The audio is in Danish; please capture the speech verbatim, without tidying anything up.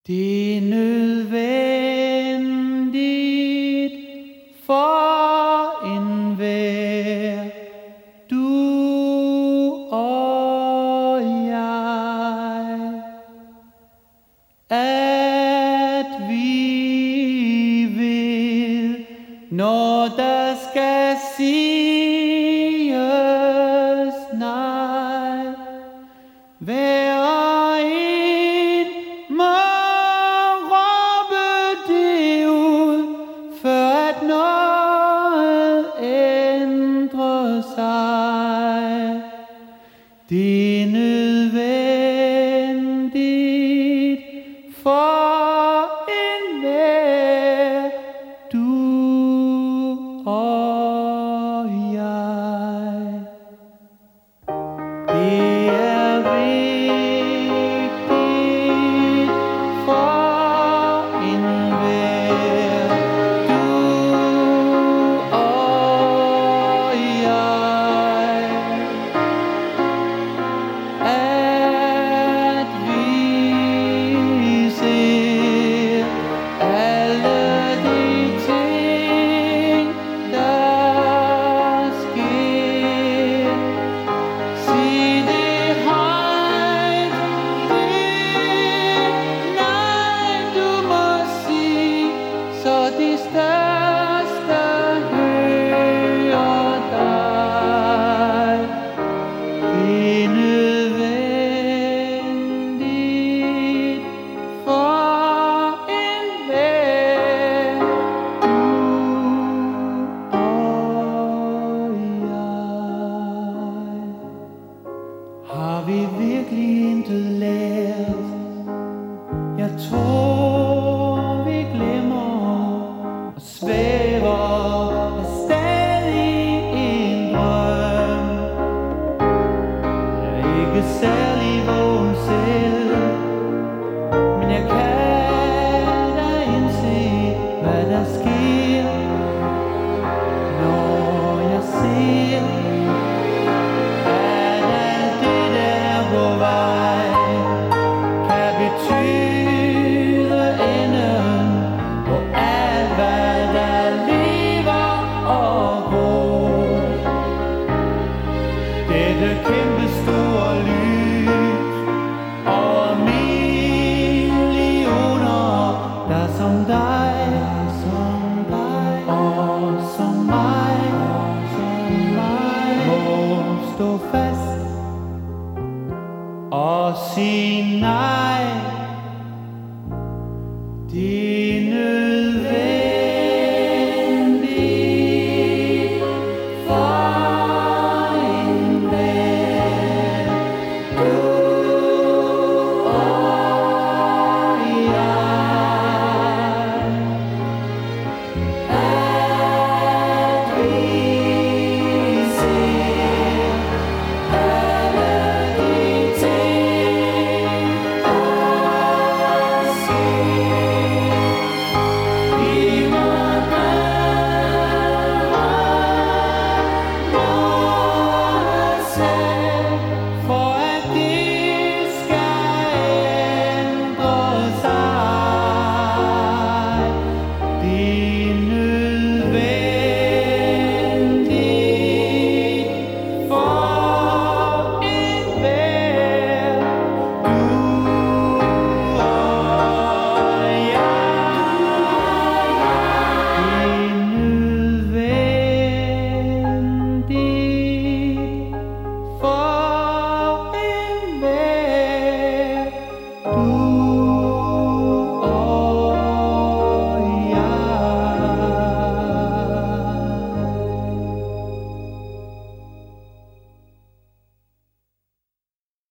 Det er nødvendigt for enhver, du og jeg, at vi ved, når der skal siges nej. Hver en må råbe det ud, før at noget ændrer sig. Det er nødvendigt for enhver, du og jeg. Det er vigtigt for enhver, du og jeg, at vi ser alle de ting, der sker. Sig det højt, det nej du må sige, så de største hører dig. Det er nødvendigt for enhver, du og jeg. Har vi virkelig intet lært? Jeg tror vi glemmer og svæver er stadig en drøm. Jeg er ikke særlig vågen selv, men jeg kan da indse, hvad der sker, når jeg ser at alt det der på vej kan betyde enden på alt hvad der lever og går. Dette kæmpe store lys og millioner, der som dig, som dig og som mig, som mig må stå fast og sige nej. Det